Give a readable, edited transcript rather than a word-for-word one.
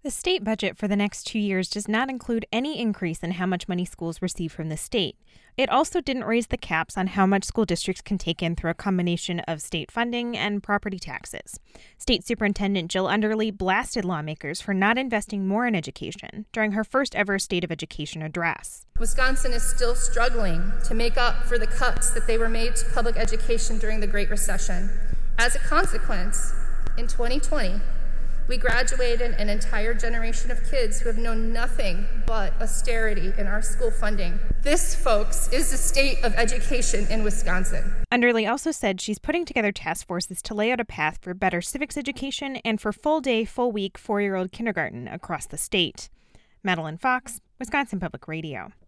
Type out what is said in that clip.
The state budget for the next 2 years does not include any increase in how much money schools receive from the state. It also didn't raise the caps on how much school districts can take in through a combination of state funding and property taxes. State Superintendent Jill Underly blasted lawmakers for not investing more in education during her first ever State of Education address. Wisconsin is still struggling to make up for the cuts that they were made to public education during the Great Recession. As a consequence, in 2020, we graduated an entire generation of kids who have known nothing but austerity in our school funding. This, folks, is the state of education in Wisconsin. Underly also said she's putting together task forces to lay out a path for better civics education and for full-day, full-week, 4-year-old kindergarten across the state. Madeline Fox, Wisconsin Public Radio.